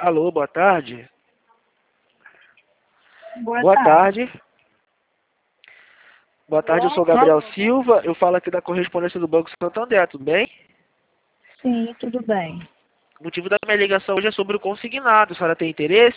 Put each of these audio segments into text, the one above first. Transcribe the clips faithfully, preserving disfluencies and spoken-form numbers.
Alô, boa tarde. Boa, Boa tarde. tarde. Boa tarde, eu sou Gabriel Silva, eu falo aqui da correspondência do Banco Santander, tudo bem? Sim, tudo bem. O motivo da minha ligação hoje é sobre o consignado, a senhora tem interesse?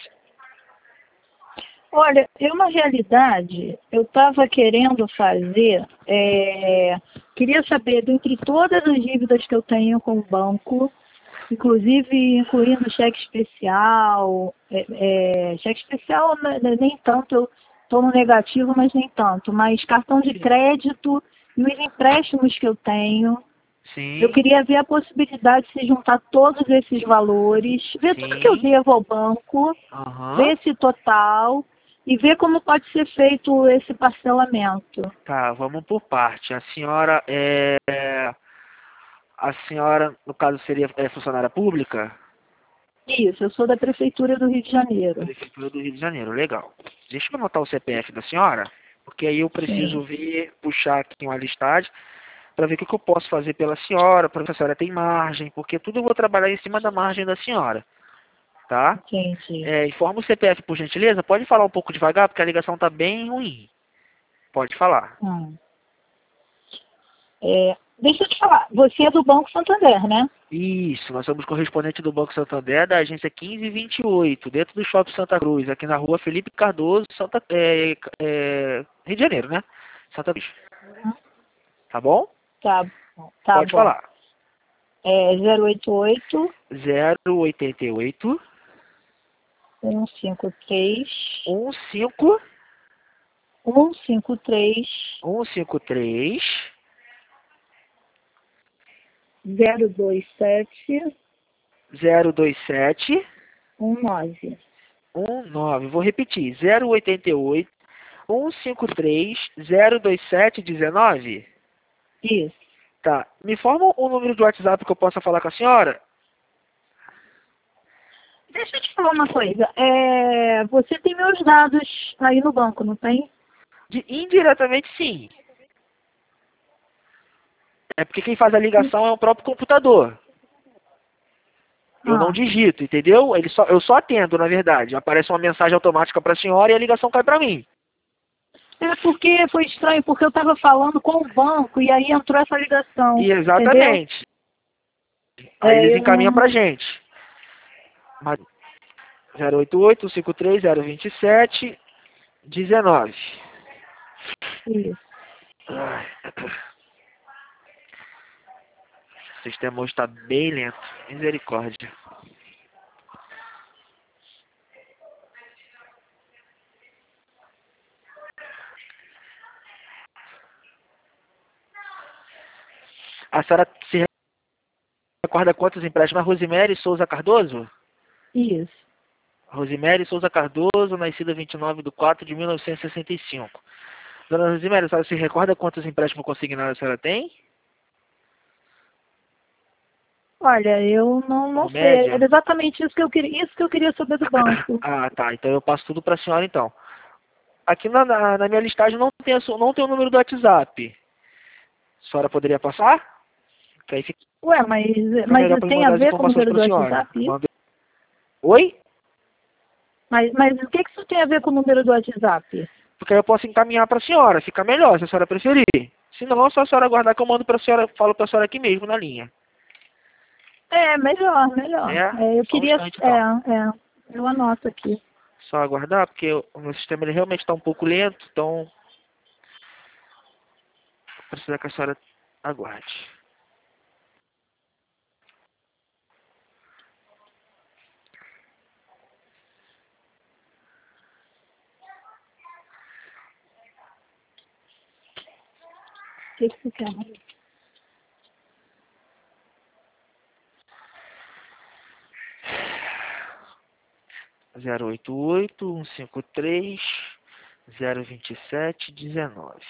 Olha, eu na realidade, eu estava querendo fazer, é, queria saber, dentre todas as dívidas que eu tenho com o banco, inclusive incluindo cheque especial, é, é, cheque especial né, nem tanto, eu estou no negativo, mas nem tanto, mas cartão de crédito e os empréstimos que eu tenho. Sim. Eu queria ver a possibilidade de se juntar todos esses valores, ver Sim. tudo que eu devo ao banco, Aham. ver esse total e ver como pode ser feito esse parcelamento. Tá, vamos por parte. A senhora é... A senhora, no caso, seria é, funcionária pública? Isso, eu sou da Prefeitura do Rio de Janeiro. Prefeitura do Rio de Janeiro, legal. Deixa eu anotar o C P F da senhora, porque aí eu preciso Sim. ver, puxar aqui uma listagem, para ver o que, que eu posso fazer pela senhora, para ver se a senhora tem margem, porque tudo eu vou trabalhar em cima da margem da senhora, tá? Entendi. É, informa o C P F, por gentileza. Pode falar um pouco devagar, porque a ligação tá bem ruim. Pode falar. Hum. É, deixa eu te falar, você é do Banco Santander, né? Isso, nós somos correspondente do Banco Santander, da agência quinze vinte e oito, dentro do Shopping Santa Cruz, aqui na rua Felipe Cardoso, Santa, é, é, Rio de Janeiro, né? Santa Cruz. Tá bom? Tá, bom, tá Pode bom. falar. É zero oito oito, zero oito oito, um cinco três, um cinco, um cinco três, um cinco três, zero dois sete, zero dois sete, um nove. um nove. Vou repetir. zero oito oito, um cinco três, zero dois sete, um nove. Isso. Tá. Me informa o número de WhatsApp que eu possa falar com a senhora? Deixa eu te falar uma coisa. É, você tem meus dados aí no banco, não tem? De, indiretamente, sim. É porque quem faz a ligação é o próprio computador. Eu não Ah, digito, entendeu? Ele só, eu só atendo, na verdade. Aparece uma mensagem automática para a senhora e a ligação cai para mim. é porque foi estranho, porque eu estava falando com o banco e aí entrou essa ligação, E entendeu? exatamente. Aí É, eles eu encaminham não... pra gente. Mas zero oito oito, cinco três zero dois sete, um nove. Isso. Ai. O sistema hoje está bem lento. Misericórdia. A senhora se recorda quantos empréstimos? A Rosemary Souza Cardoso? Isso. Rosemary Souza Cardoso, nascida vinte e nove de quatro de mil novecentos e sessenta e cinco. Dona Rosemary, a senhora se recorda quantos empréstimos consignados a senhora tem? Olha, eu não, Uma não sei. média? Era exatamente isso que eu queria, isso que eu queria saber do banco. Ah, tá. Então eu passo tudo para a senhora, então. Aqui na, na, na minha listagem não tem, a su- não tem o número do WhatsApp. A senhora poderia passar? Que aí fica Ué, mas, mas melhor para tem a mandar as ver com o informações número para do a senhora. WhatsApp? Isso? Manda- Oi? Mas, mas o que, que isso tem a ver com o número do WhatsApp? Porque aí eu posso encaminhar para a senhora. Fica melhor, se a senhora preferir. Se não, é só a senhora aguardar que eu mando para a senhora, falo para a senhora aqui mesmo, na linha. É, melhor, melhor. É? É, eu Só um queria... instante, É, então. é. Eu anoto aqui. Só aguardar, porque o meu sistema ele realmente está um pouco lento, então precisa que a senhora aguarde. O que, que você quer? zero oito oito, um cinco três, zero dois sete, um nove.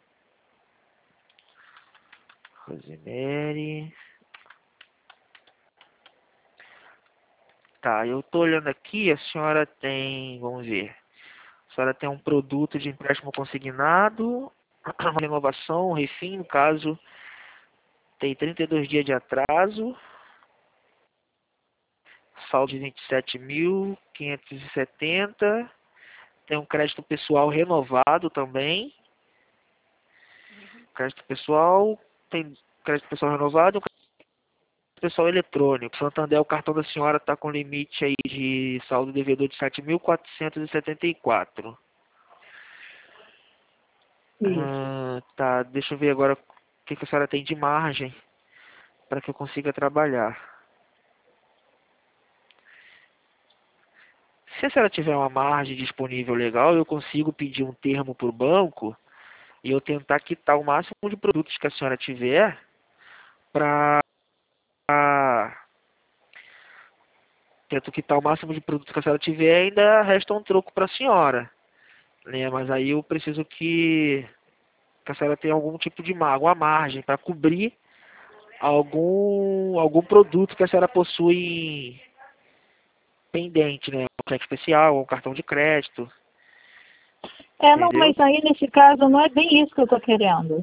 Rosemary. Tá, eu tô olhando aqui, a senhora tem, vamos ver. A senhora tem um produto de empréstimo consignado, uma renovação, um refim, no caso, tem trinta e dois dias de atraso. saldo de vinte e sete mil quinhentos e setenta. Tem um crédito pessoal renovado também. Crédito pessoal, tem crédito pessoal renovado e um crédito pessoal eletrônico. Santander, o cartão da senhora está com limite aí de saldo devedor de sete mil quatrocentos e setenta e quatro. Ah, tá, deixa eu ver agora o que, que a senhora tem de margem para que eu consiga trabalhar. Se a senhora tiver uma margem disponível legal, eu consigo pedir um termo para o banco e eu tentar quitar o máximo de produtos que a senhora tiver para... Tento quitar o máximo de produtos que a senhora tiver e ainda resta um troco para a senhora, né? Mas aí eu preciso que, que a senhora tenha algum tipo de mar, alguma margem para cobrir algum, algum produto que a senhora possui pendente, né? Um cheque especial, um cartão de crédito. É, não, Entendeu? mas aí nesse caso não é bem isso que eu estou querendo.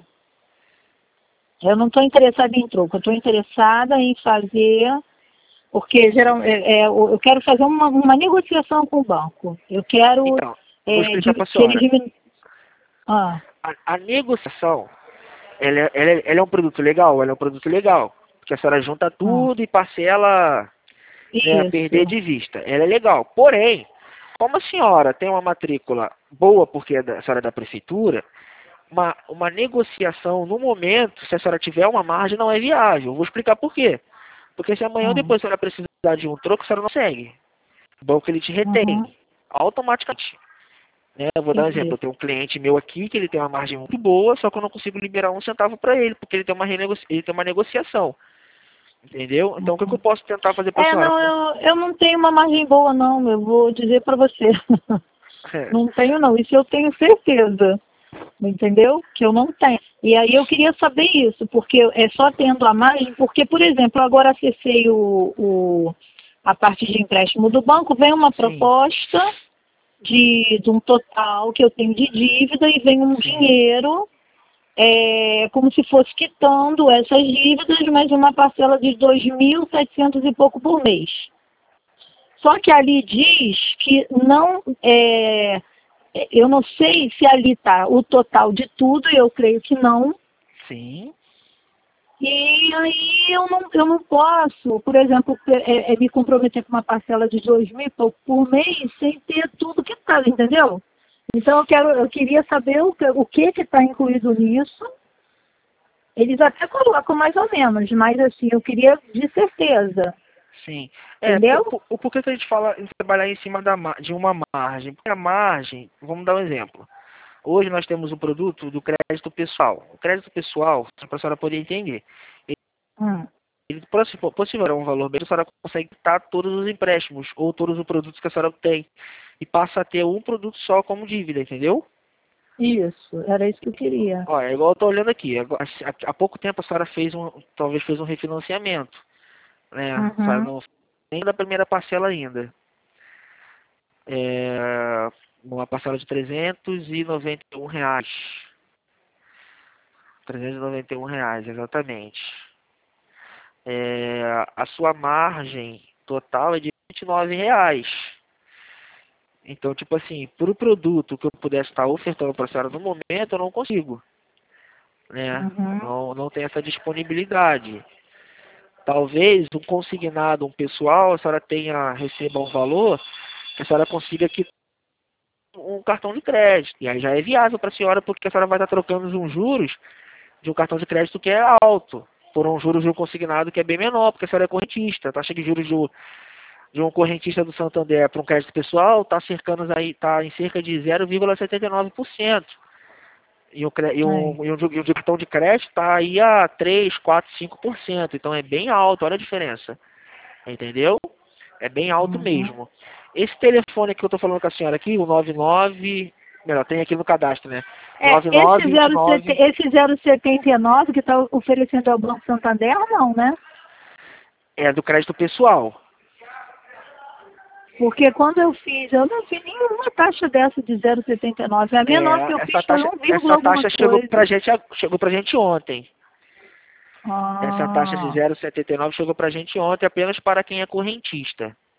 Eu não estou interessada em troco, eu estou interessada em fazer, porque geral, é, é, eu quero fazer uma, uma negociação com o banco. Eu quero Então, vou é, explicar para a que ele senhora. diminu... ah. A, a negociação, ela, é- ela, é- ela é um produto legal? Ela é um produto legal. Porque a senhora junta Hum. tudo e parcela, né, a perder Isso. de vista. Ela é legal. Porém, como a senhora tem uma matrícula boa, porque é da, a senhora é da prefeitura, uma, uma negociação no momento, se a senhora tiver uma margem, não é viável. Eu vou explicar por quê. Porque se amanhã ou Hum. depois a senhora precisar de um troco, a senhora não segue. O banco ele te retém Uhum. automaticamente. Né? Eu vou dar um exemplo. Entendi. Eu tenho um cliente meu aqui que ele tem uma margem muito boa, só que eu não consigo liberar um centavo para ele, porque ele tem uma renegocia... ele tem uma negociação. Entendeu? Então o que, que eu posso tentar fazer para a É, senhora? não, eu, eu não tenho uma margem boa, não, eu vou dizer para você. É, Não tenho, não. Isso eu tenho certeza. Entendeu? Que eu não tenho. E aí eu queria saber isso, porque é só tendo a margem, porque, por exemplo, agora acessei o, o, a parte de empréstimo do banco, vem uma sim, proposta de, de um total que eu tenho de dívida e vem um sim, dinheiro é, como se fosse quitando essas dívidas, mas uma parcela de dois mil e setecentos e pouco por mês. Só que ali diz que não, é, eu não sei se ali está o total de tudo, eu creio que não. sim. E aí eu não, eu não posso, por exemplo, é, é, me comprometer com uma parcela de dois mil e pouco por mês sem ter tudo quitado, entendeu? Então eu, quero, eu queria saber o que o que está incluído nisso. Eles até colocam mais ou menos, mas assim, eu queria de certeza. Sim. É, Entendeu? por, por, o porquê que a gente fala em trabalhar em cima da, ma- de uma margem? Porque a margem, vamos dar um exemplo. Hoje nós temos o produto do crédito pessoal. O crédito pessoal, para a senhora poder entender, Hum. ele possi- possivelmente é um valor bem, a senhora consegue quitar todos os empréstimos ou todos os produtos que a senhora tem e passa a ter um produto só como dívida, entendeu? Isso, era isso que eu queria. Olha, é igual eu estou olhando aqui. Agora, Há há pouco tempo a senhora fez um, talvez fez um refinanciamento, né? A senhora Uhum. não nem da primeira parcela ainda. É, uma parcela de trezentos e noventa e um reais. trezentos e noventa e um reais, exatamente. É, a sua margem total é de vinte e nove reais. Então, tipo assim, para o produto que eu pudesse estar ofertando para a senhora no momento, eu não consigo, né? Uhum. Não, não tem essa disponibilidade. Talvez um consignado, um pessoal, a senhora tenha, receba um valor, que a senhora consiga quitar um cartão de crédito. E aí já é viável para a senhora, porque a senhora vai estar trocando uns juros de um cartão de crédito que é alto, por um juros de um consignado que é bem menor, porque a senhora é correntista. A taxa de juros do, de um correntista do Santander para um crédito pessoal está cercando aí, tá em cerca de zero vírgula setenta e nove por cento. E, o, cre- e, É. um, e, um, e o de cartão de crédito está aí a três, quatro, cinco por cento. Então é bem alto, olha a diferença. Entendeu? É bem alto Uhum. mesmo. Esse telefone que eu estou falando com a senhora aqui, o noventa e nove, melhor, tem aqui no cadastro, né? É, esse zero sete nove nove dois nove, esse zero setenta e nove que está oferecendo ao Banco Santander, não, né? é do crédito pessoal. Porque quando eu fiz, eu não vi nenhuma taxa dessa de zero vírgula setenta e nove. A menor que eu É, essa fiz foi taxa, um vírgula essa alguma taxa chegou pra coisa. gente, chegou pra gente ontem. Essa taxa de Ah, zero vírgula setenta e nove chegou pra gente ontem apenas para quem é correntista.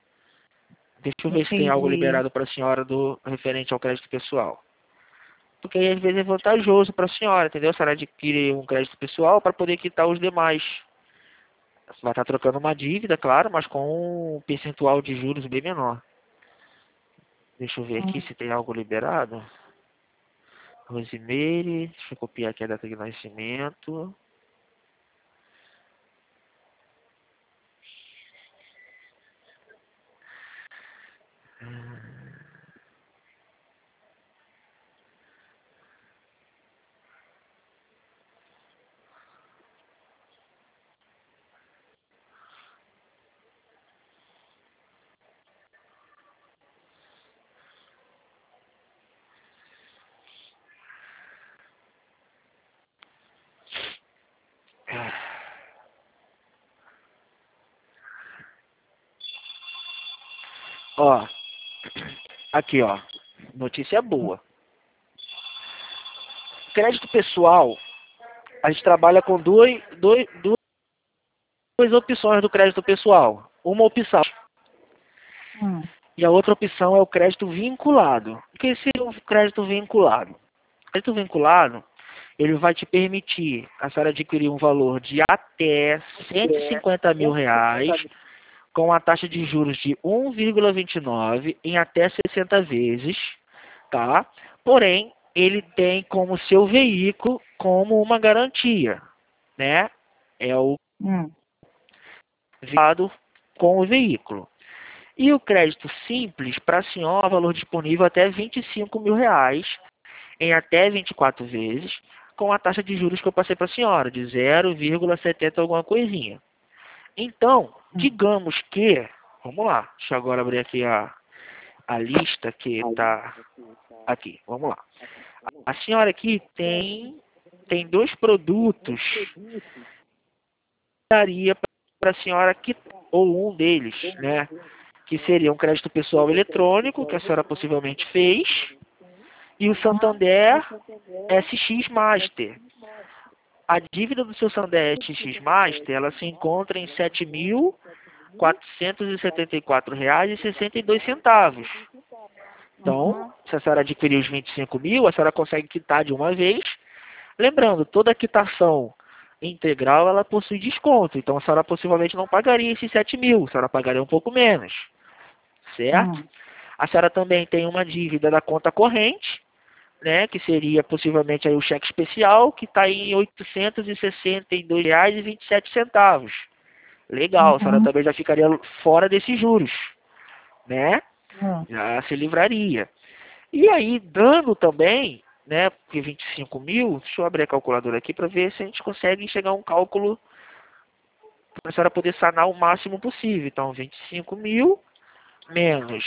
Deixa eu ver se tem algo Entendi. liberado para a senhora do referente ao crédito pessoal. Porque aí às vezes é vantajoso para a senhora, entendeu? A senhora adquire um crédito pessoal para poder quitar os demais. Você vai estar trocando uma dívida, claro, mas com um percentual de juros bem menor. Deixa eu ver aqui Hum. se tem algo liberado. Rosimeire, deixa eu copiar aqui a data de nascimento. Ó, aqui ó, notícia boa. Crédito pessoal, a gente trabalha com dois, dois, duas opções do crédito pessoal. Uma opção Hum. e a outra opção é o crédito vinculado. O que é o crédito vinculado? O crédito vinculado, ele vai te permitir a senhora adquirir um valor de até cento e cinquenta mil reais com a taxa de juros de um vírgula vinte e nove em até sessenta vezes, tá? Porém, ele tem como seu veículo como uma garantia, né? É o Hum. vinculado com o veículo. E o crédito simples, para a senhora, valor disponível até vinte e cinco mil reais em até vinte e quatro vezes, com a taxa de juros que eu passei para a senhora, de zero vírgula setenta alguma coisinha. Então, digamos que, vamos lá, deixa eu agora abrir aqui a, a lista que está aqui, vamos lá. A senhora aqui tem, tem dois produtos que daria para a senhora quitar, ou um deles, né? Que seria um crédito pessoal eletrônico, que a senhora possivelmente fez, e o Santander S X Master. A dívida do seu Santander S X Master, ela se encontra em sete mil quatrocentos e setenta e quatro reais e sessenta e dois centavos. Então, se a senhora adquirir os vinte e cinco mil, a senhora consegue quitar de uma vez. Lembrando, toda quitação integral, ela possui desconto. Então, a senhora possivelmente não pagaria esses sete mil, a senhora pagaria um pouco menos. Certo? Hum. A senhora também tem uma dívida da conta corrente, né, que seria possivelmente aí o cheque especial, que está em oitocentos e sessenta e dois reais e vinte e sete centavos. Legal, Uhum. a senhora também já ficaria fora desses juros, né? Hum. Já se livraria. E aí, dando também, né, porque vinte e cinco mil, deixa eu abrir a calculadora aqui para ver se a gente consegue chegar a um cálculo para a senhora poder sanar o máximo possível. Então, vinte e cinco mil menos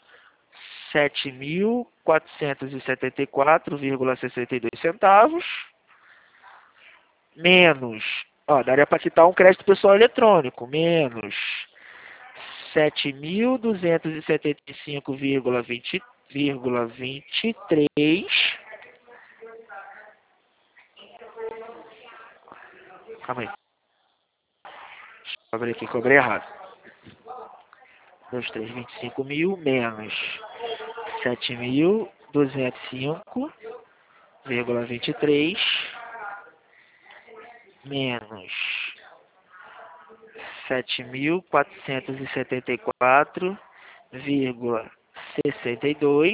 sete mil quatrocentos e setenta e quatro vírgula sessenta e dois centavos, menos, ó, daria para quitar um crédito pessoal eletrônico, menos sete mil duzentos e setenta e cinco vírgula vinte e três. Calma aí. Deixa eu abrir aqui, cobrei errado. dois, três, vinte e cinco mil menos sete mil duzentos e cinco vírgula vinte e três menos sete mil quatrocentos e setenta e quatro vírgula sessenta e dois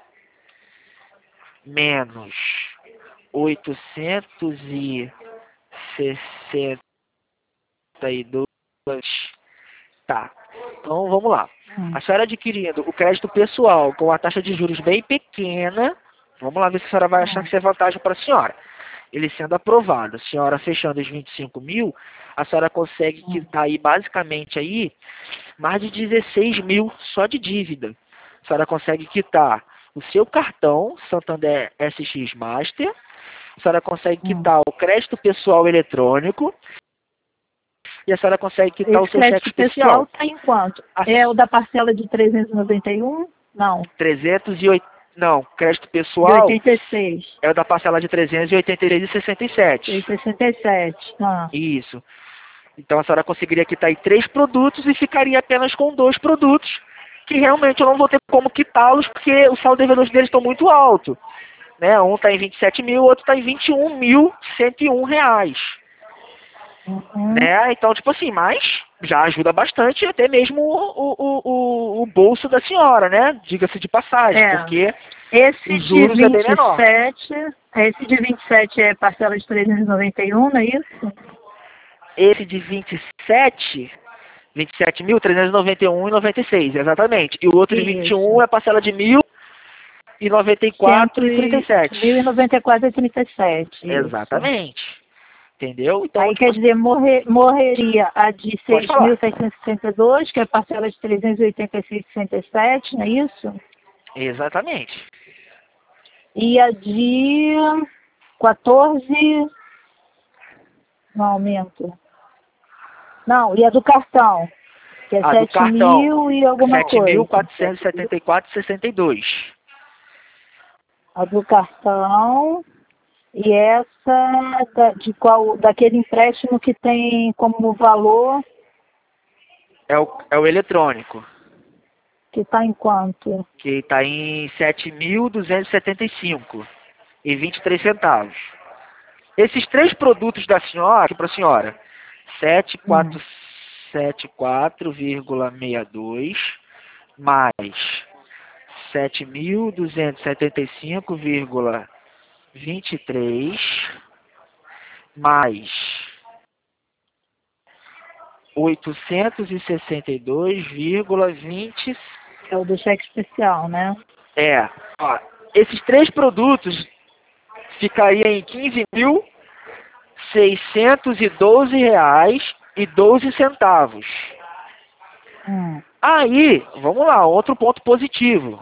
menos oitocentos e sessenta e dois. Tá. Então vamos lá. Hum. A senhora adquirindo o crédito pessoal com a taxa de juros bem pequena, vamos lá ver se a senhora vai achar que isso é vantagem para a senhora. Ele sendo aprovado, a senhora fechando os vinte e cinco mil, a senhora consegue quitar aí basicamente aí mais de dezesseis mil só de dívida. A senhora consegue quitar o seu cartão Santander S X Master, a senhora consegue quitar o crédito pessoal eletrônico e a senhora consegue quitar Esse o seu cheque crédito pessoal especial. está em quanto? A- É o da parcela de trezentos e noventa e um? Não, trezentos e oito, não, crédito de pessoal oitenta e seis. é o da parcela de trezentos e oitenta e três e sessenta e sete. E sessenta e sete. Ah. Isso. Então a senhora conseguiria quitar aí três produtos e ficaria apenas com dois produtos, que realmente eu não vou ter como quitá-los porque o saldo devedor deles estão muito alto. Né? Um está em vinte e sete mil, o outro está em vinte e um mil cento e um reais. Uhum. Né? Então, tipo assim, mas já ajuda bastante até mesmo o, o, o, o bolso da senhora, né? Diga-se de passagem, É. porque Esse os de juros é bem vinte e menor. sete, esse de vinte e sete é parcela de trezentos e noventa e um, não é isso? Esse de vinte e sete, vinte e sete mil trezentos e noventa e um e noventa e seis, exatamente. E o outro de vinte e um Isso. é parcela de mil e noventa e quatro e trinta e sete. mil e noventa e quatro e trinta e sete, isso. Exatamente. Entendeu? Então, Aí tipo, quer dizer, morrer, morreria a de pode seis mil falar. seiscentos e sessenta e dois, que é a parcela de trezentos e oitenta e seis vírgula sessenta e sete, não é isso? Exatamente. E a de quatorze, não aumento. Não, e a do cartão, que é A do sete cartão, mil e alguma sete mil coisa. quatrocentos e setenta e quatro e sessenta e dois. A do cartão e essa da, de qual, daquele empréstimo que tem como valor, É o, é o eletrônico, que está em quanto? que está em sete mil duzentos e setenta e cinco e vinte e três centavos. Esses três produtos da senhora, aqui para a senhora, Hum. setecentos e setenta e quatro vírgula sessenta e dois mais sete mil duzentos e setenta e cinco vírgula vinte e três mais oitocentos e sessenta e dois vírgula vinte. É o do cheque especial, né? É, ó, esses três produtos ficariam em quinze mil seiscentos e doze reais e doze centavos. Hum. Aí, vamos lá, outro ponto positivo.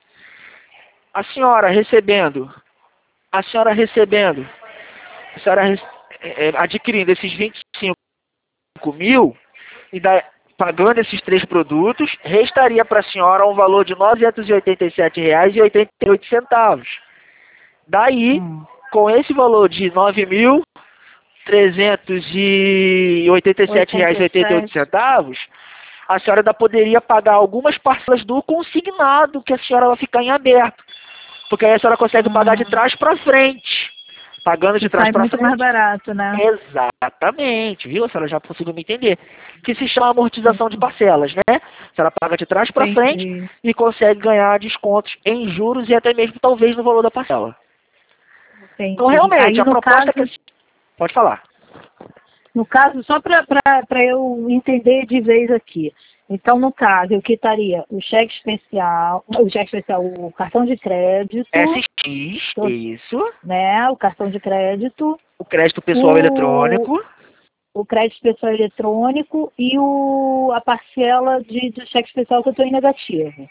A senhora recebendo, a senhora recebendo, a senhora rece- é, é, adquirindo esses vinte e cinco mil e da, pagando esses três produtos, restaria para a senhora um valor de novecentos e oitenta e sete reais e oitenta e oito centavos. Daí, Hum. com esse valor de nove mil trezentos e oitenta e sete reais e oitenta e oito oitenta e sete. centavos, a senhora ainda poderia pagar algumas parcelas do consignado que a senhora vai ficar em aberto. Porque aí a senhora consegue pagar de Hum. trás para frente. Pagando de Que trás sai para muito mais frente. barato, né? Exatamente, viu? A senhora já conseguiu me entender. Que se chama amortização de parcelas, né? A senhora paga de trás para frente Entendi. e consegue ganhar descontos em juros e até mesmo talvez no valor da parcela. Então Entendi. realmente, Aí a no proposta caso, que... Pode falar. no caso, só para eu entender de vez aqui. Então, no caso, eu quitaria o cheque especial, o cheque especial, o cartão de crédito, S X, to- isso. né? O cartão de crédito, O crédito pessoal o, eletrônico. o crédito especial eletrônico e o, a parcela de, de cheque especial que eu estou em negativo,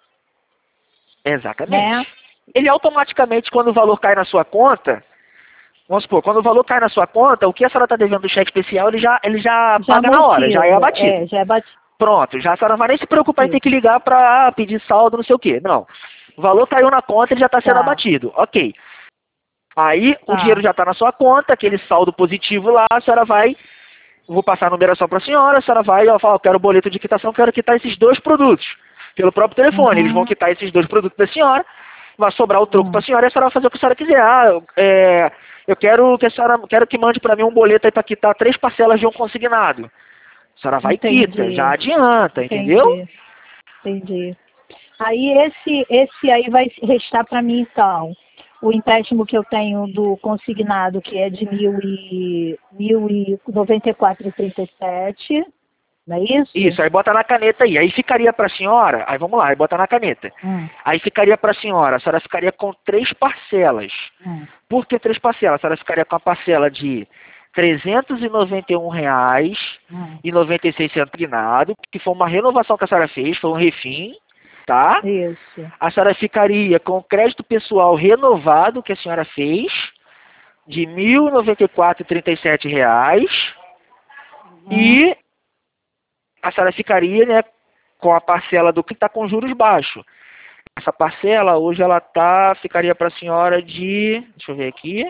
Exatamente. né? Ele automaticamente, quando o valor cai na sua conta, vamos supor, quando o valor cai na sua conta, o que a senhora está devendo do cheque especial, ele já, ele já Já paga na hora, já é amortiza, abatido. é, já é batido. Pronto, já a senhora não vai nem se preocupar em ter que ligar para pedir saldo, não sei o quê. Não. O valor caiu na conta, ele já está sendo Tá, abatido. Ok. Aí o dinheiro tá. já está na sua conta, aquele saldo positivo lá, a senhora vai, vou passar a numeração para a senhora, a senhora vai, ela fala, eu quero o boleto de quitação, quero quitar esses dois produtos. Pelo próprio telefone, eles vão Uhum. quitar esses dois produtos da senhora, vai sobrar o troco para a Hum. senhora e a senhora vai fazer o que a senhora quiser. Ah, eu, é, eu quero que a senhora, quero que mande para mim um boleto aí para quitar três parcelas de um consignado. A senhora vai e quita, já Entendi, adianta, entendeu? entendi, entendi. Aí esse, esse aí vai restar para mim então. O empréstimo que eu tenho do consignado, que é de mil e, mil e noventa e quatro e trinta e sete, não é isso? Isso, aí bota na caneta aí. Aí ficaria para a senhora, aí vamos lá, aí bota na caneta. Hum, Aí ficaria para a senhora, a senhora ficaria com três parcelas. hum, Por que três parcelas? A senhora ficaria com a parcela de trezentos e noventa e um reais hum. e noventa e seis centavos, que foi uma renovação que a senhora fez, foi um refim, tá? Isso. A senhora ficaria com o crédito pessoal renovado que a senhora fez, de mil e noventa e quatro vírgula trinta e sete reais, Hum, e a senhora ficaria, né, com a parcela do que está com juros baixos. Essa parcela hoje ela tá, ficaria para a senhora de, deixa eu ver aqui,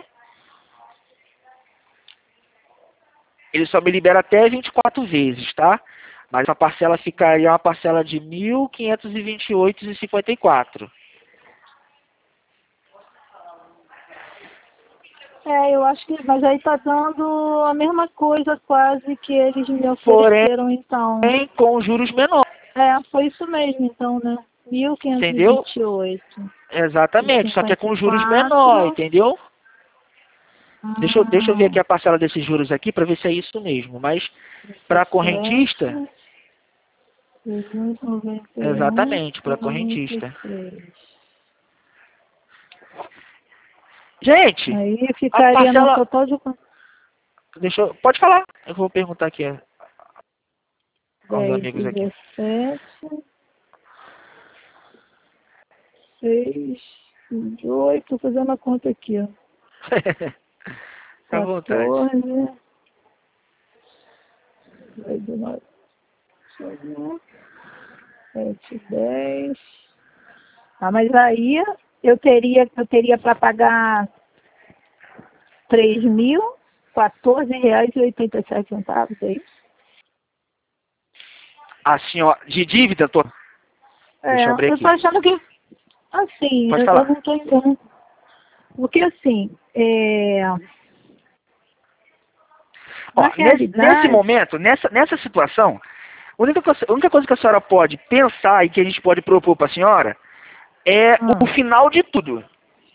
ele só me libera até vinte e quatro vezes, tá? Mas a parcela ficaria uma parcela de mil quinhentos e vinte e oito reais e cinquenta e quatro centavos. É, eu acho que, mas aí tá dando a mesma coisa quase que eles me Porém, ofereceram, então. com juros menores. É, foi isso mesmo, então, né? Mil quinhentos e Entendeu? vinte e oito. Exatamente, só que é com juros cinquenta e quatro. menores, entendeu? Hum, Deixa eu, deixa eu ver aqui a parcela desses juros aqui para ver se é isso mesmo. Mas para correntista, trezentos e noventa e um, exatamente, para noventa e correntista. três. Gente, Aí a ficaria no parcela... total de quanto? Deixa eu... Pode falar, eu vou perguntar aqui a- aos dez, amigos aqui. dezessete, seis, oito, tô fazendo a conta aqui, ó. À vontade. quatorze, sete, dez. Ah, mas aí eu teria, eu teria para pagar três mil e quatorze reais e oitenta e sete centavos, é isso? A senhora, de dívida, tô... É, Deixa eu abrir eu aqui. tô achando que, assim, Pode eu, falar. eu não tô entendendo. Porque, assim, é... Ó, na nesse, realidade... nesse momento, nessa, nessa situação, a única, coisa, a única coisa que a senhora pode pensar e que a gente pode propor para a senhora é Ah, o final de tudo.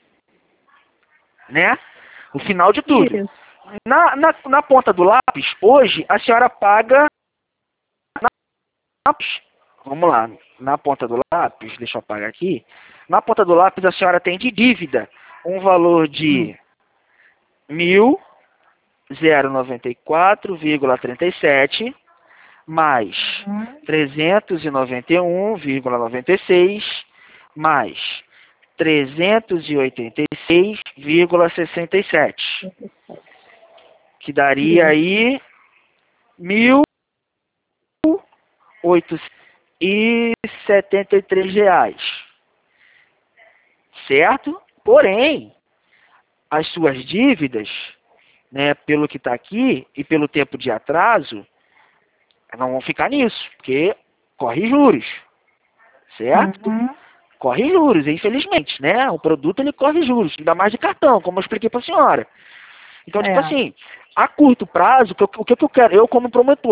Né? O final de tudo. isso. Na, na, na ponta do lápis, hoje, a senhora paga... Na, lápis, vamos lá, na ponta do lápis, deixa eu apagar aqui. Na ponta do lápis, a senhora tem de dívida um valor de mil noventa e quatro vírgula trinta e sete mais Uhum. trezentos e noventa e um vírgula noventa e seis mais trezentos e oitenta e seis vírgula sessenta e sete, que daria aí mil oitocentos e setenta e três reais, certo? Porém, as suas dívidas, né, pelo que está aqui e pelo tempo de atraso, não vão ficar nisso, porque corre juros, certo? Uhum. Corre juros, infelizmente, né? O produto ele corre juros, ainda mais de cartão, como eu expliquei para a senhora. Então, tipo É. assim, a curto prazo, o que, eu- o que que eu quero? Eu como promotor,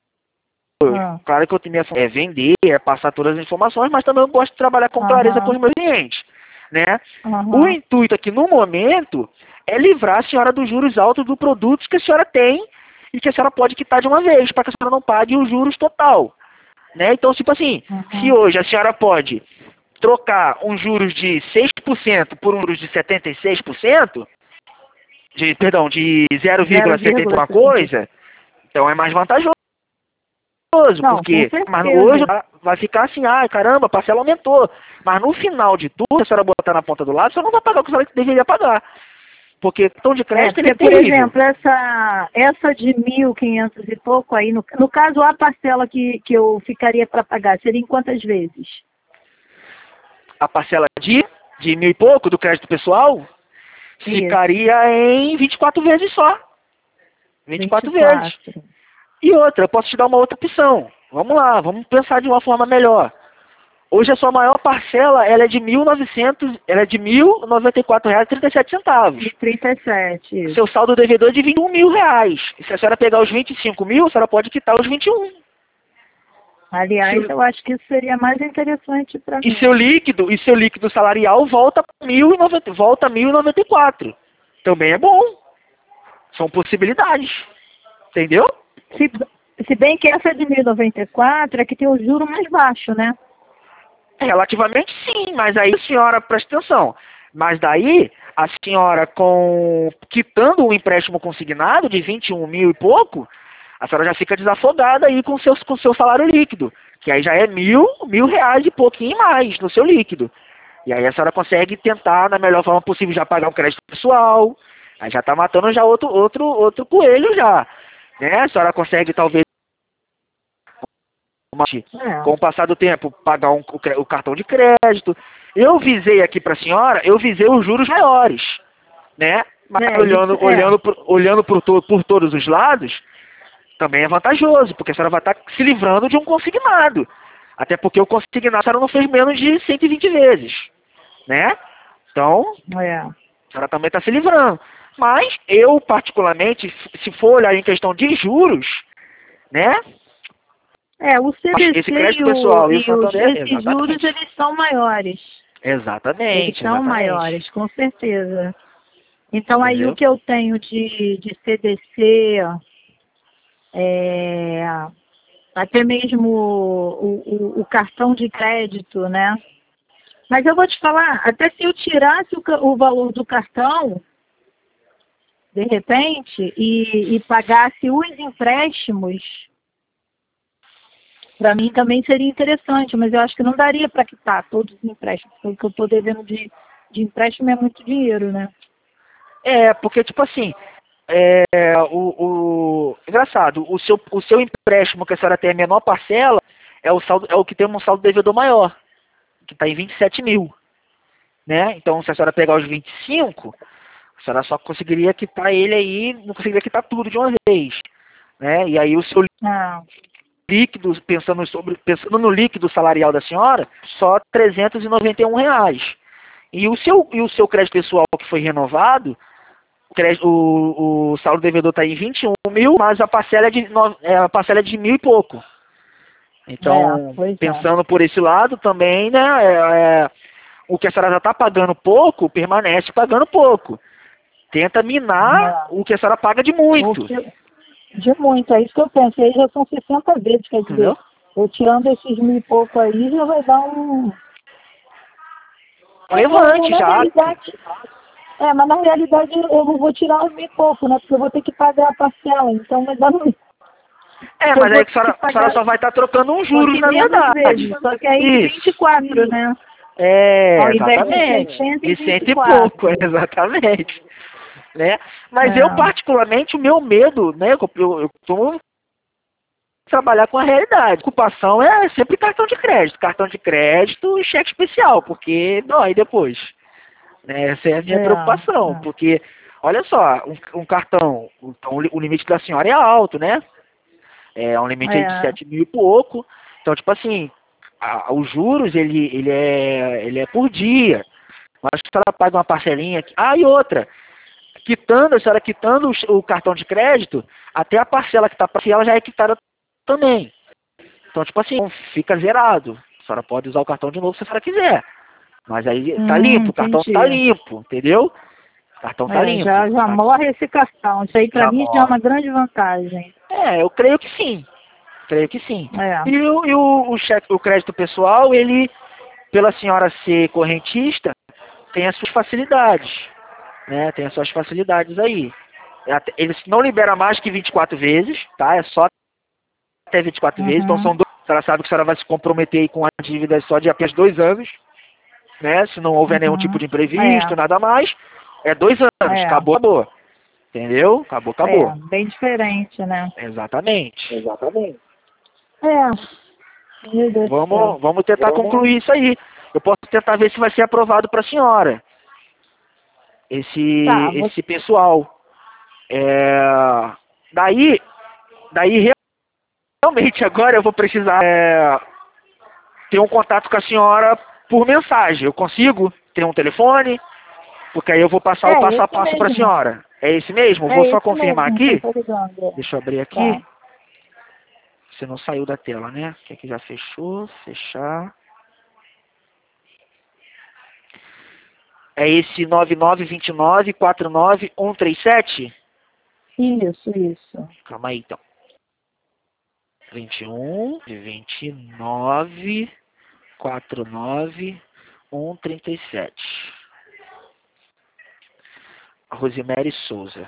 Ah. claro que eu tenho minha função é vender, é passar todas as informações, mas também eu gosto de trabalhar com clareza com Aham. os meus clientes, né? O Aham. intuito aqui no momento é livrar a senhora dos juros altos do produto que a senhora tem e que a senhora pode quitar de uma vez, para que a senhora não pague os juros total, né? Então, tipo assim, se Uhum. hoje a senhora pode trocar uns juros de seis por cento por um juros de setenta e seis por cento, de, perdão, de zero vírgula setenta e uma coisa, então é mais vantajoso. Não, Porque, com mas certeza. hoje vai ficar assim, ah, caramba, a parcela aumentou. Mas no final de tudo, se a senhora botar na ponta do lado, você não vai pagar o que a senhora deveria pagar. Porque cartão de É, crédito ele porque, é por terrível. exemplo, essa, essa de mil e quinhentos e pouco aí, no, no caso, a parcela que, que eu ficaria para pagar, seria em quantas vezes? A parcela de, de mil e pouco do crédito pessoal Isso. ficaria em vinte e quatro vezes só. vinte e quatro vezes. vinte e quatro. E outra, eu posso te dar uma outra opção. Vamos lá, vamos pensar de uma forma melhor. Hoje a sua maior parcela ela é de mil e novecentos, ela é de mil e noventa e quatro reais e trinta e sete centavos. E trinta e sete. Isso. Seu saldo devedor é de vinte e um mil reais. E se a senhora pegar os vinte e cinco mil, a senhora pode quitar os vinte e um. Aliás, Seu- eu acho que isso seria mais interessante para mim. E seu líquido, e seu líquido salarial volta para mil e noventa, volta a mil e noventa e quatro. Também é bom. São possibilidades. Entendeu? Se, se bem que essa de mil e noventa e quatro é que tem o juro mais baixo, né? Relativamente sim, mas aí a senhora presta atenção. Mas daí, a senhora com quitando o empréstimo consignado de vinte e um mil e pouco, a senhora já fica desafogada aí com seu, com seu salário líquido. Que aí já é mil, mil reais e pouquinho mais no seu líquido. E aí a senhora consegue tentar, na melhor forma possível, já pagar o crédito pessoal. Aí já está matando já outro, outro, outro coelho já. Né? A senhora consegue, talvez, É. com o passar do tempo, pagar um, o, cre- o cartão de crédito. Eu visei aqui para a senhora, eu visei os juros maiores. Né? Mas É, olhando, isso- é. olhando, por, olhando por, to, por todos os lados, também é vantajoso, porque a senhora vai estar se livrando de um consignado. Até porque o consignado a senhora não fez menos de cento e vinte vezes, né? Então, É. a senhora também está se livrando. Mas eu, particularmente, se for olhar em questão de juros, né? É, o C D C Esse crédito e, pessoal o, e o e os, Santander, esses exatamente. juros, eles são maiores. Eles Exatamente, são exatamente. maiores, com certeza. Então, aí Entendeu? o que eu tenho de, de C D C, é, até mesmo o, o, o cartão de crédito, né? Mas eu vou te falar, até se eu tirasse o, ca- o valor do cartão, de repente, e, e pagasse os empréstimos, para mim também seria interessante, mas eu acho que não daria para quitar todos os empréstimos, porque o que eu estou devendo de, de empréstimo é muito dinheiro, né? É, porque, tipo assim, é, o, o... engraçado, o seu, o seu empréstimo que a senhora tem a menor parcela é o, saldo, é o que tem um saldo devedor maior, que está em vinte e sete mil, né? Então, se a senhora pegar os vinte e cinco, a senhora só conseguiria quitar ele aí, não conseguiria quitar tudo de uma vez, né? E aí o seu Ah, líquido, pensando, sobre, pensando no líquido salarial da senhora, só trezentos e noventa e um reais. E o seu, e o seu crédito pessoal que foi renovado, o, crédito, o, o saldo devedor está em vinte e um mil, mas a parcela é de, no- é, a parcela é de mil e pouco. é, Então, pois é. pensando por esse lado também, né, é, é, o que a senhora já está pagando pouco, permanece pagando pouco. Tenta minar É. o que a senhora paga de muito. Porque, de muito, é isso que eu penso. Aí já são sessenta vezes, quer dizer, Entendeu? eu tirando esses mil e pouco aí, já vai dar um... É, eu, Levante na já. realidade, é, mas na realidade eu não vou tirar os mil e pouco, né? Porque eu vou ter que pagar a parcela, então vai dar no... É, Eu mas vou aí a ter que senhora, a senhora pagar, só vai estar trocando uns só juros, que na menos verdade. vezes, só que aí de vinte e Isso. quatro, né? É, Ao invés de exatamente. seiscentos e De vinte cento e e pouco, quatro. exatamente. Né? Mas eu, É, particularmente, o meu medo, né? Eu, eu, eu tô trabalhar com a realidade. A ocupação é sempre cartão de crédito. Cartão de crédito e cheque especial, porque dói depois. Né? Essa é a minha é, preocupação. é. Porque, olha só, um, um cartão, então, o limite da senhora é alto, né? É um limite aí de É. sete mil e pouco. Então, tipo assim, a- os juros, ele, ele, é, ele é por dia. Mas se ela paga uma parcelinha aqui. Ah, e outra, quitando, a senhora quitando o, o cartão de crédito, até a parcela que está para ela já é quitada também. Então, tipo assim, fica zerado. A senhora pode usar o cartão de novo se a senhora quiser. Mas aí tá Hum, limpo, o cartão entendi. tá limpo, entendeu? O cartão tá É, limpo. já, já Tá- morre esse cartão. Isso aí pra Já mim já é morre. uma grande vantagem. É, eu creio que sim. Creio que sim. É. E, o, e o, o, cheque, o crédito pessoal, ele, pela senhora ser correntista, tem as suas facilidades. Né? Tem as suas facilidades aí. Até- Eles não liberam mais que vinte e quatro vezes, tá? É só até vinte e quatro vezes. Então Uhum. são dois. A senhora sabe que a senhora vai se comprometer aí com a dívida só de apenas dois anos, né? Se não houver nenhum tipo Uhum. de imprevisto, nada mais. É dois É, anos. é. Acabou, acabou. Entendeu? Acabou, É, acabou. bem diferente, né? Exatamente. Exatamente. É, meu Deus do céu. Vamos, vamos tentar concluir isso aí. Eu posso tentar ver se vai ser aprovado para a senhora. Esse, Tá, você... esse pessoal. É, daí, daí realmente agora eu vou precisar é, ter um contato com a senhora por mensagem. Eu consigo ter um telefone? Porque aí eu vou passar o É, passo a esse passo para a mesmo. senhora. É esse mesmo? É Vou só esse confirmar mesmo que eu aqui. tô ligando. Deixa eu abrir aqui. Tá. Você não saiu da tela, né? Que aqui já fechou. Fechar. É esse nove nove dois nove quatro nove um três sete? Isso, isso. Calma aí, então. vinte e um, vinte e nove, quarenta e nove, cento e trinta e sete. Rosemary Souza.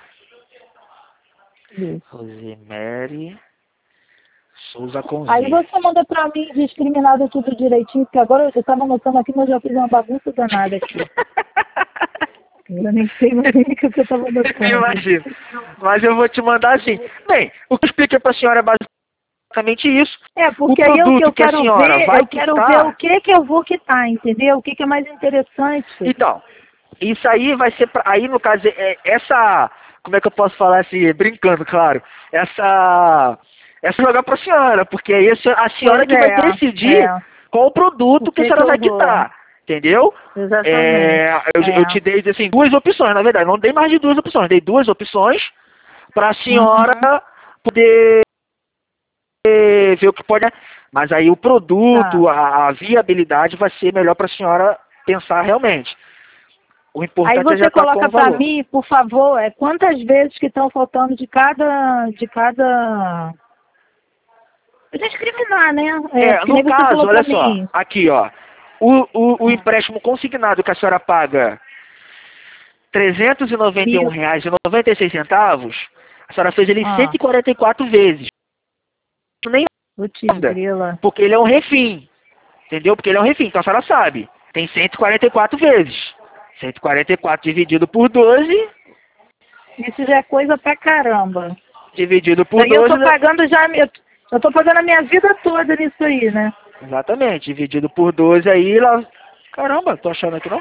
Isso. Rosemary Souza com Aí Z. você manda pra mim discriminado tudo direitinho, porque agora eu tava anotando aqui, mas eu já fiz uma bagunça danada aqui. Eu nem sei mais nem o que eu tava anotando. Imagina. Mas eu vou te mandar assim. Bem, o que eu expliquei para a senhora é basicamente isso. É, O porque aí é o que produto eu que a quero senhora ver, vai eu quero ver o quitar. que que eu vou quitar, entendeu? O que que é mais interessante. Então, isso aí vai ser. Pra, aí, no caso, é, essa. como é que eu posso falar assim, brincando, claro, essa, essa jogar para a senhora, porque aí a senhora Pois que é, vai decidir é. qual o produto O que a que que senhora vai eu vou? quitar, entendeu? Exatamente. É, eu, eu É. te dei assim, duas opções, na verdade, não dei mais de duas opções, dei duas opções para a senhora Uhum. poder ver o que pode, mas aí o Tá. produto, a, a viabilidade vai ser melhor para a senhora pensar realmente. O Aí importante é já você estar com coloca o para valor. mim, por favor, é quantas vezes que estão faltando de cada, de cada, pra discriminar, né? É, É, porque no nem você caso, falou para olha só, mim. aqui ó, o, o, o Ah, empréstimo consignado que a senhora paga trezentos e noventa e um mil. reais e noventa e seis centavos, a senhora fez ele em cento Ah, e quarenta e quatro vezes. Nem putz anda, grila. porque ele é um refim, entendeu? Porque ele é um refim, então a senhora sabe, tem cento e quarenta e quatro vezes. cento e quarenta e quatro dividido por doze, Isso já é coisa pra caramba. dividido Isso por aí eu doze, tô né? pagando já, eu, eu tô pagando a minha vida toda nisso aí, né? Exatamente, dividido por doze aí, lá... Caramba, tô achando aqui não?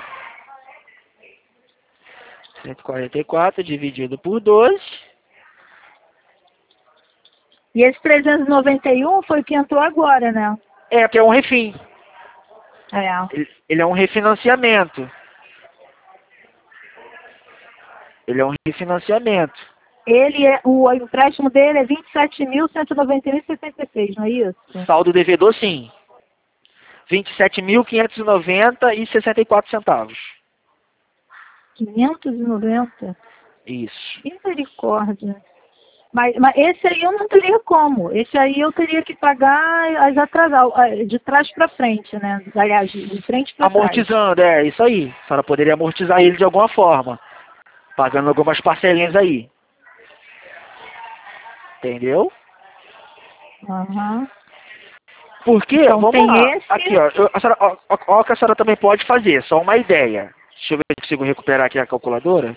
cento e quarenta e quatro dividido por doze. E esse trezentos e noventa e um foi o que entrou agora, né? É, que é um refim. É. Ele, ele é um refinanciamento. Ele é um refinanciamento. Ele é, o, o empréstimo dele é vinte e sete mil cento e noventa e um vírgula sessenta e seis, não é isso? Saldo devedor, sim. vinte e sete mil quinhentos e noventa e sessenta e quatro centavos. quinhentos e noventa? Isso. Misericórdia. Mas, mas esse aí eu não teria como. Esse aí eu teria que pagar as atrasadas, de trás para frente, né? Aliás, de frente para trás. Amortizando, é isso aí. A senhora poderia amortizar ele de alguma forma. Pagando algumas parcelinhas aí. Entendeu? Uhum. Porque, Então vamos tem lá. esse. Aqui, ó. Eu, a senhora, ó, ó, ó o que a senhora também pode fazer. Só uma ideia. Deixa eu ver se eu consigo recuperar aqui a calculadora.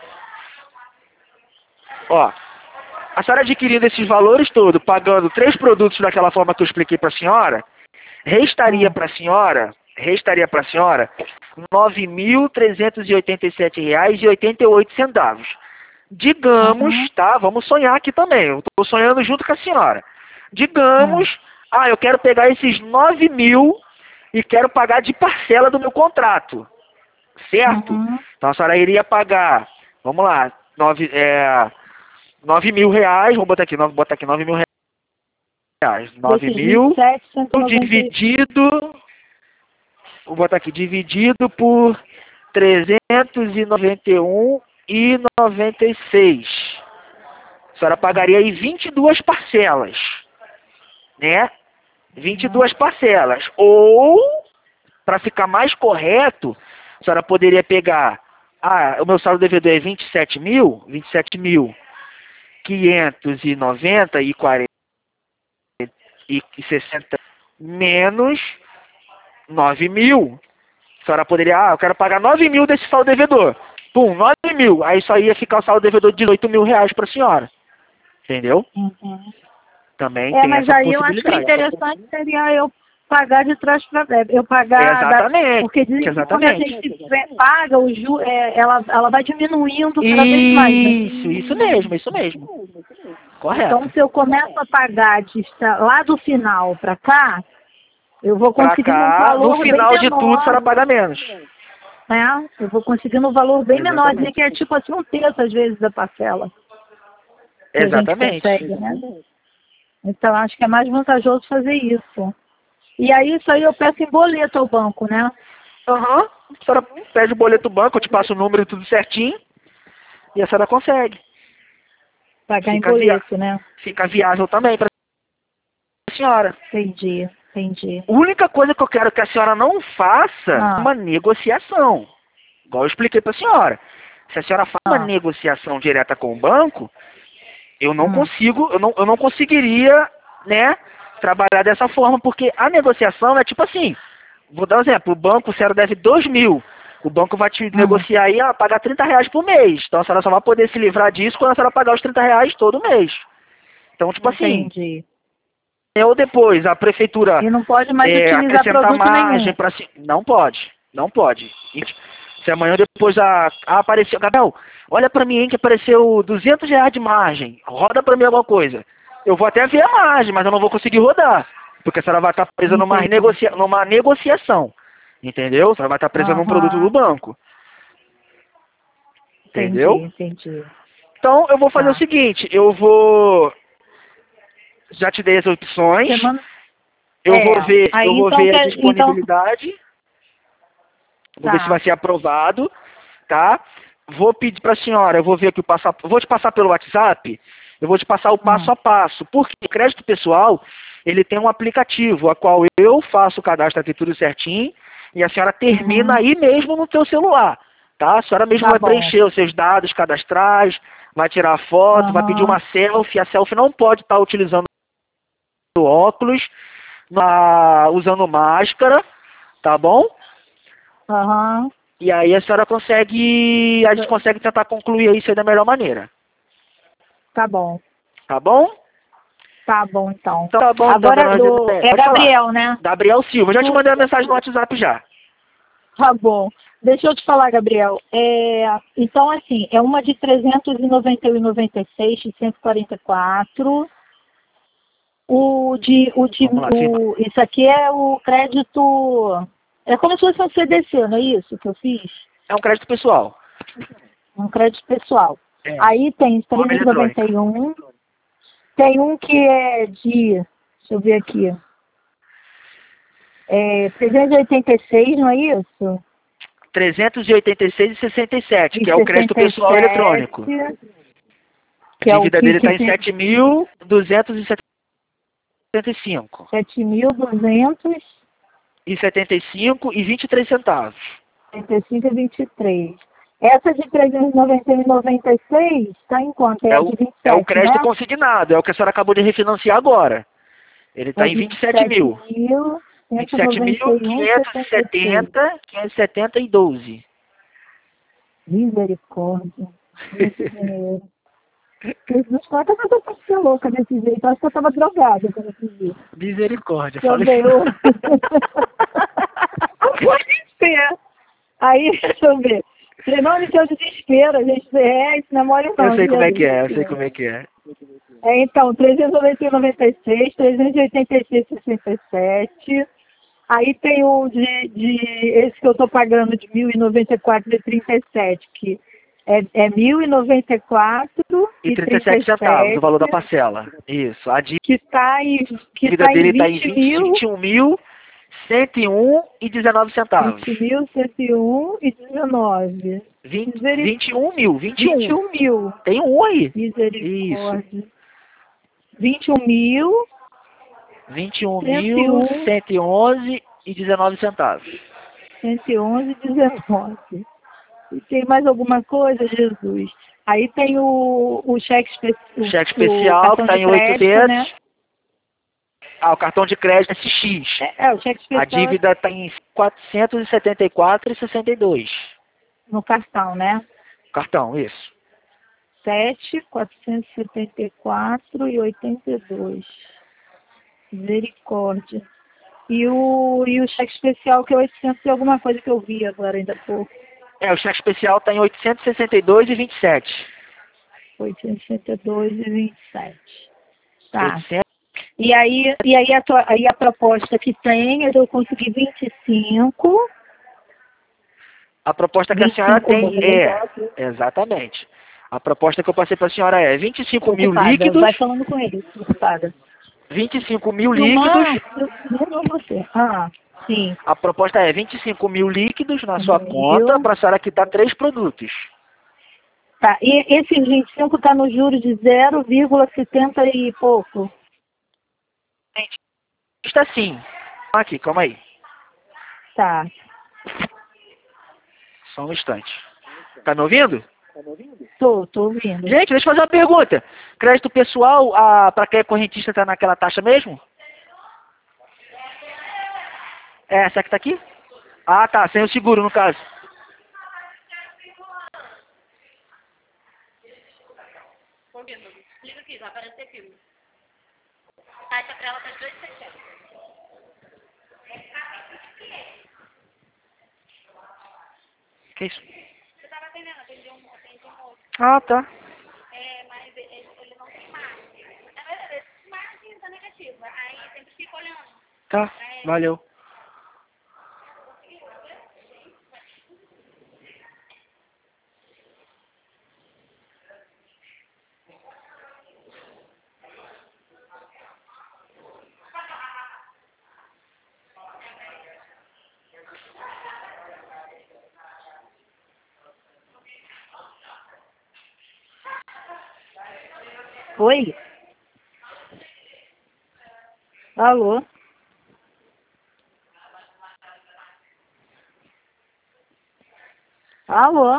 Ó. A senhora adquirindo esses valores todos, pagando três produtos daquela forma que eu expliquei para a senhora, restaria Hum. para a senhora, restaria para a senhora nove mil trezentos e oitenta e sete reais e oitenta e oito centavos. Digamos, Uhum. tá? Vamos sonhar aqui também. Eu estou sonhando junto com a senhora. Hum. Digamos, ah, eu quero pegar esses nove mil e quero pagar de parcela do meu contrato, certo? Uhum. Então a senhora iria pagar, vamos lá, nove, é, nove mil reais, vamos botar aqui, nove, botar aqui nove mil reais. Nove Desses vinte e mil sete, cento e noventa e dividido, vou botar aqui, dividido por trezentos e noventa e um e noventa e seis. A senhora pagaria aí vinte e duas parcelas, né? vinte e duas Uhum. parcelas. Ou, para ficar mais correto, a senhora poderia pegar, ah, o meu saldo devedor é vinte e sete mil, vinte e sete mil quinhentos e noventa e quarenta e sessenta menos nove mil. A senhora poderia, ah, eu quero pagar nove mil desse saldo devedor. Pum, nove mil. Aí só ia ficar o saldo devedor de dezoito mil reais para a senhora. Entendeu? Uhum. Também É, tem mas essa aí eu acho que o possibilidade. interessante seria eu pagar de trás para frente. Eu pagar, da, Exatamente. porque dizem que quando a Exatamente. gente paga, o ju, é, ela, ela vai diminuindo cada vez mais, né? Isso, isso mesmo, isso mesmo. Então, Correto. se eu começo a pagar de estar lá do final para cá, eu vou Pra conseguindo um cá, no valor bem final de tudo, a menor, senhora paga menos. né? Eu vou conseguindo um valor bem menor, dizem Exatamente. que é tipo assim um terço às vezes da parcela que a gente Exatamente. consegue, né? Então, acho que é mais vantajoso fazer isso. E aí, isso aí eu peço em boleto ao banco, né? Aham. A senhora pede o boleto do banco, eu te passo o número e tudo certinho. E a senhora consegue. Pagar em Fica, via... boleto, né? Fica viável também para a senhora. Entendi, entendi. A única coisa que eu quero que a senhora não faça é Ah, uma negociação. Igual eu expliquei para a senhora. Se a senhora faz uma ah, negociação direta com o banco, eu não hum, consigo, eu não, eu não conseguiria, né, trabalhar dessa forma, porque a negociação é tipo assim, vou dar um exemplo, o banco, a senhora deve dois mil, o banco vai te hum. negociar aí, ah, pagar trinta reais por mês, então a senhora só vai poder se livrar disso quando a senhora pagar os trinta reais todo mês. Então, tipo assim, Entendi. ou depois a prefeitura E não pode mais é, utilizar acrescentar produto margem nenhum. para... Não pode, não pode. Se amanhã depois a, a apareceu, Gabriel, olha pra mim hein, que apareceu duzentos reais de margem, roda pra mim alguma coisa. Eu vou até ver a margem, mas eu não vou conseguir rodar, porque a senhora vai estar presa numa, Entendi. negocia, numa negociação, entendeu? A senhora vai estar presa num produto do Aham. banco, Entendi, entendeu? entendi. Então eu vou fazer o Tá. seguinte, eu vou, já te dei as opções, Semana. eu vou É. ver, eu Aí vou então ver a quer. Então. disponibilidade, vou ver se vai Tá. ser aprovado, tá? Vou pedir para a senhora, eu vou ver aqui o passo a, vou te passar pelo WhatsApp, eu vou te passar o passo Hum. a passo, porque o crédito pessoal, ele tem um aplicativo, a qual eu faço o cadastro aqui tudo certinho, e a senhora termina Uhum. aí mesmo no teu celular, tá? A senhora mesmo Tá vai bom. preencher os seus dados cadastrais, vai tirar a foto, vai pedir Aham. uma selfie, a selfie não pode estar utilizando óculos, na- usando máscara, tá bom? Aham. E aí a senhora consegue, a gente consegue tentar concluir isso aí da melhor maneira. Tá bom. Tá bom? Tá bom, então. Então tá bom, então, Agora dona do. José. É Pode falar. Gabriel, né? Gabriel Silva. Já te Do... mandei a mensagem no WhatsApp já. Tá bom. Deixa eu te falar, Gabriel. É... Então, assim, é uma de trezentos e noventa e um e noventa e seis, cento e quarenta e quatro. O de, o de, Vamos lá, firma. o, isso aqui é o crédito, é como se fosse um C D C, não é isso que eu fiz? É um crédito pessoal. Um crédito pessoal. É. Aí tem Forma trezentos e noventa eletrônica. e um, tem um que é de, deixa eu ver aqui, é trezentos e oitenta e seis, não é isso? trezentos e oitenta e seis e sessenta e sete, E que é o crédito sessenta e pessoal eletrônico. sete, A que é o dívida que, dele que está em tem sete mil duzentos e setenta e cinco. sete mil duzentos E setenta e cinco e vinte e três centavos. e setenta e cinco e vinte e três. Essa de trezentos e noventa e um e noventa e seis está em quanto? É É a o, de vinte e é o sete, crédito né? consignado, é o que a senhora acabou de refinanciar agora. Ele está É em vinte vinte e e sete sete mil. mil, vinte cento e e sete noventa mil, e um e quinhentos e setenta e seis. setenta, quinhentos e setenta e doze. Misericórdia. Muito dinheiro. Jesus, quanto é que eu tô ser louca desse jeito? Acho que eu tava drogada quando eu fiz isso. Misericórdia, Eu fala isso dei o... não. Não pode ser. Aí, deixa eu ver. Falei, não, isso é o desespero. A gente é, isso não é mole Eu não, sei como é Jesus. que é, eu sei como é que é. É, então, trezentos e noventa e um e noventa e seis, trezentos e oitenta e seis e sessenta e sete. Aí tem o de, de esse que eu estou pagando de mil e noventa e quatro e trinta e sete, que é, é mil e noventa e quatro E e trinta e trinta sete e centavos, o valor da sete, parcela. Isso. A que está em, que dívida tá em dele está em vinte mil, vinte e um mil, cento e um e dezenove centavos. vinte mil, cento e um e dezenove. vinte, Miseric... vinte e um mil, vinte e vinte e um. um mil. Tem um aí. Isso. Misericórdia. vinte e um mil, vinte e um cento e mil, um, cento e onze e dezenove centavos. cento e onze e dezenove. E tem mais alguma coisa, Jesus? Aí tem o, o cheque especial, Cheque o, o especial que cartão está de em crédito, né? oitocentos. Ah, o cartão de crédito S X. É, é, o cheque A especial é dívida está em quatrocentos e setenta e quatro e sessenta e dois. no cartão, né? Cartão, isso. sete, quatrocentos e setenta e quatro e oitenta e dois. Misericórdia. E o, e o cheque especial que é oitocentos e alguma coisa que eu vi agora ainda há pouco. É, o cheque especial está em oitocentos e sessenta e dois e vinte e sete. oitocentos e sessenta e dois e vinte e sete. Tá. oitocentos. E aí, e aí, a, tua- aí a proposta que tem é de eu conseguir vinte e cinco. A proposta que a vinte e senhora cinco tem mil. é, exatamente. A proposta que eu passei para a senhora é vinte e cinco Tô mil ocupada. líquidos, Vai falando com ele. Tô ocupada. vinte e cinco mil líquidos. Irmã, eu não você. Ah, sim. A proposta é vinte e cinco mil líquidos na sua conta Mil. para a senhora quitar três produtos. Tá. E esse vinte e cinco tá no juro de zero vírgula setenta e pouco. Está sim. Aqui, calma aí. Tá. Só um instante. Tá me ouvindo? Tô, tô ouvindo. Gente, deixa eu fazer uma pergunta. Crédito pessoal, para quem é correntista, está naquela taxa mesmo? É essa que tá aqui? Ah, tá. Sem o seguro, no caso. Clica aqui, vai aparecer aqui. Taxa pra ela tá dois e sessenta. Que isso? Você estava atendendo, atendi um, atendi um outro. Ah, tá. É, mas ele, ele não tem marketing. Na verdade, esse marketing tá negativa. Aí sempre fica olhando. Tá, valeu. Oi? Alô? Alô?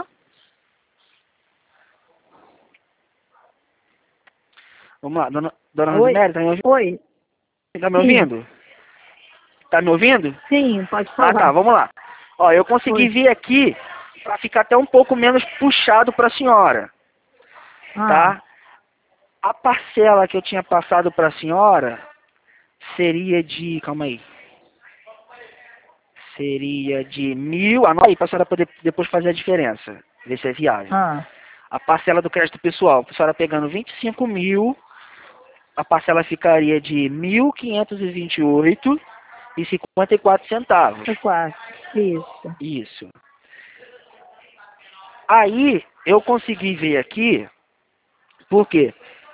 Vamos lá, dona, dona Oi? Rosemary, tá me ouvindo? Oi? Tá me Sim. ouvindo? Tá me ouvindo? Sim, pode Ah, falar. tá, vamos lá. Ó, eu consegui Oi. vir aqui para ficar até um pouco menos puxado para a senhora, Ah, tá? A parcela que eu tinha passado para a senhora seria de, calma aí, seria de mil, anota aí para a senhora poder depois fazer a diferença, ver se é viável. ah, A parcela do crédito pessoal, a senhora pegando vinte e cinco mil, a parcela ficaria de mil quinhentos e vinte e oito e cinquenta e quatro centavos. foi quatro. Isso. Isso. Aí eu consegui ver aqui, por quê?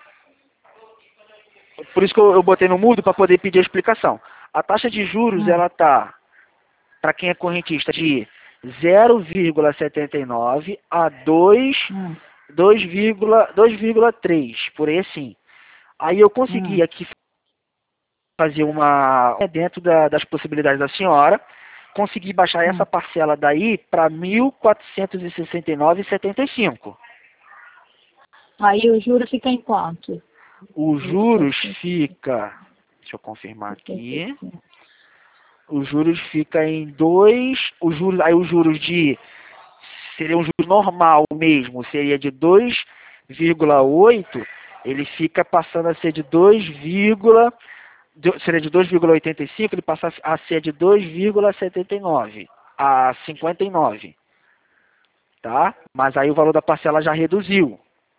Por isso que eu, eu botei no mudo para poder pedir a explicação. A taxa de juros, Hum. ela tá, para quem é correntista, de zero vírgula setenta e nove a dois, Hum. dois vírgula três, por aí assim. Aí eu consegui Hum. aqui fazer uma, dentro da, das possibilidades da senhora, consegui baixar essa Hum. parcela daí para mil quatrocentos e sessenta e nove vírgula setenta e cinco. Aí o juro fica em quanto? Os juros fica, deixa eu confirmar aqui, os juros fica em dois, os juros, aí os juros de, seria um juro normal mesmo, seria de dois vírgula oito, ele fica passando a ser de dois, seria de dois vírgula oitenta e cinco, ele passa a ser de dois vírgula setenta e nove a cinquenta e nove, tá? Mas aí o valor da parcela já reduziu.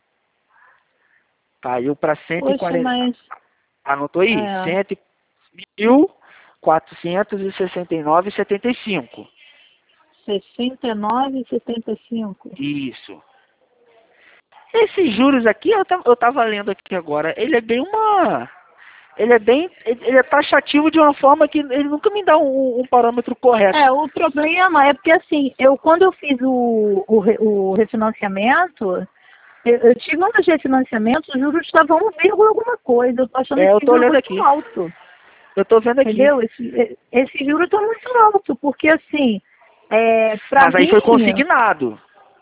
Caiu para cento e quarenta. Poxa, mas... Anotou aí? É. mil quatrocentos e sessenta e nove vírgula setenta e cinco. sessenta e nove e setenta e cinco. Isso. Esses juros aqui, eu tava, eu tava lendo aqui agora, ele é bem uma... Ele é bem... Ele é taxativo de uma forma que ele nunca me dá um, um parâmetro correto. É, o problema é porque assim, eu quando eu fiz o, o, re- o refinanciamento, eu, eu tive um dos refinanciamentos, os juros estavam um vírgula alguma coisa. Eu tô achando É, eu esse tô juro olhando muito aqui. alto. Eu tô vendo aqui. Entendeu? Esse, esse juro está muito alto, porque assim, é, pra Mas aí mim... foi consignado.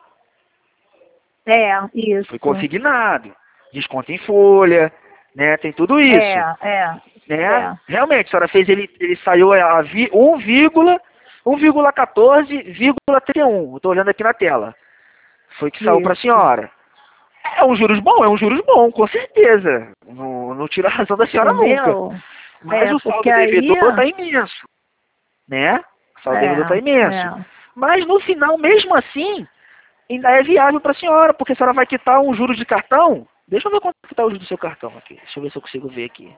É, isso. Foi consignado. Desconto em folha, né? Tem tudo isso. É, é. Né? É. Realmente, a senhora fez, ele, ele saiu a vi- um vírgula quatorze vírgula trinta e um. Eu tô olhando aqui na tela. Foi que saiu para a Isso. senhora. É um juros bom, é um juros bom, com certeza. Não, não tira a razão da senhora nunca. Entendeu? Mas É, o saldo porque aí... devedor está imenso. Né? O saldo É, devedor está imenso. é. Mas no final, mesmo assim, ainda é viável para a senhora, porque a senhora vai quitar um juros de cartão. Deixa eu ver quanto está o juros do seu cartão aqui. Deixa eu ver se eu consigo ver aqui.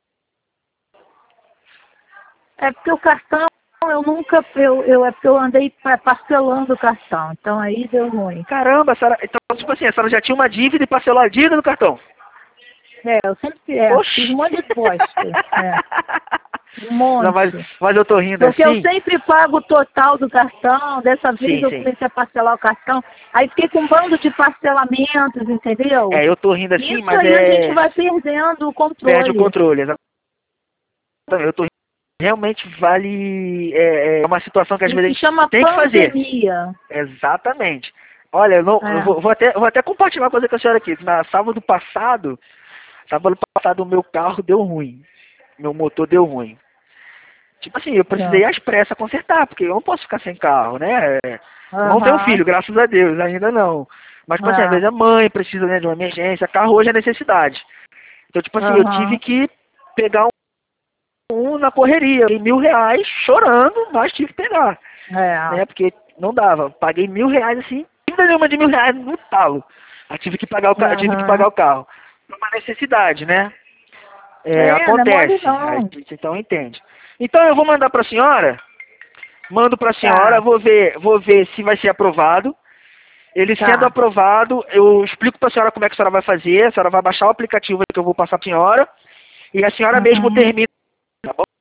É porque o cartão, eu nunca, eu, eu, é porque eu andei pa- parcelando o cartão, então aí deu ruim. Caramba, a senhora, então, tipo assim, a senhora já tinha uma dívida e parcelou a dívida do cartão? É, eu sempre é, Oxi. fiz um monte de bosta. É, um monte. Não, mas, mas eu tô rindo Porque assim. eu sempre pago o total do cartão, dessa vez Sim, eu sim. comecei a parcelar o cartão, aí fiquei com um bando de parcelamentos, entendeu? É, eu tô rindo assim, Isso mas aí é... a gente vai perdendo o controle. Perde o controle, exatamente. Eu tô rindo. Realmente vale... É, é uma situação que às Isso vezes a se gente chama tem que fazer. pandemia. Exatamente. Olha, eu, não, É. eu vou, vou até, vou até compartilhar uma coisa com a senhora aqui. Na sábado passado, sábado passado o meu carro deu ruim. Meu motor deu ruim. Tipo assim, eu precisei Tá. às pressas consertar, porque eu não posso ficar sem carro, né? É, Aham. não tenho filho, graças a Deus, ainda não. Mas, tipo assim, às É. vezes a mãe precisa, né, de uma emergência, carro hoje é necessidade. Então, tipo assim, eu Aham. tive que pegar um, um na correria, em mil reais, chorando, mas tive que pegar. É. Né? Porque Não dava. Paguei mil reais assim, ainda nenhuma de mil reais no talo. Aí tive que pagar o carro, tive que Aham. pagar o carro. Por uma necessidade, né? É, É, não é mole acontece. não. A gente então entende. Então eu vou mandar para a senhora, mando para a Tá. senhora, vou ver, vou ver se vai ser aprovado. Ele Tá. sendo aprovado, eu explico para a senhora como é que a senhora vai fazer. A senhora vai baixar o aplicativo que eu vou passar para a senhora e a senhora Uhum. mesmo termina. Tá bom?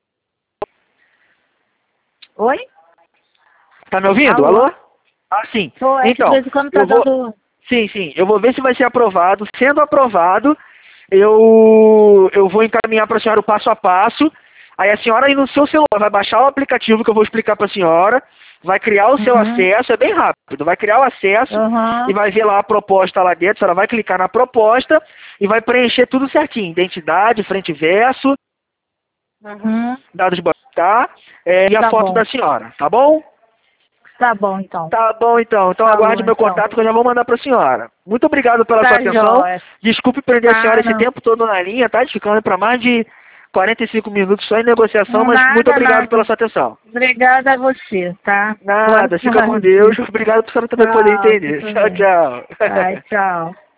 Oi? Tá me ouvindo? Alô? Alô? Ah, sim. Tô, é que Então, de vez em quando tá eu vou... dando... Sim, sim. Eu vou ver se vai ser aprovado. Sendo aprovado, eu, eu vou encaminhar para a senhora o passo a passo. Aí a senhora aí no seu celular vai baixar o aplicativo que eu vou explicar para a senhora, vai criar o seu Uhum. acesso, é bem rápido, vai criar o acesso Uhum. e vai ver lá a proposta lá dentro, a senhora vai clicar na proposta e vai preencher tudo certinho, identidade, frente e verso, Uhum. dados de banco, tá? É, e a Tá foto bom. da senhora, tá bom? Tá bom, então. Tá bom, então. Então Falou, aguarde meu então. contato que eu já vou mandar para a senhora. Muito obrigado pela Tá sua atenção. jóia. Desculpe prender a senhora Tá, esse não. tempo todo na linha, tá? Ficando para mais de quarenta e cinco minutos só em negociação, Não, mas nada, muito obrigado nada. pela sua atenção. Obrigada a você, tá? Boa Nada, fica com tarde. Deus. Obrigado por você também poder Tchau, entender. você Tchau, também. tchau. Ai, tchau.